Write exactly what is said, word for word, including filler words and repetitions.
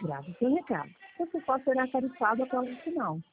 Grave seu recado. Você pode ser tarifado após o sinal.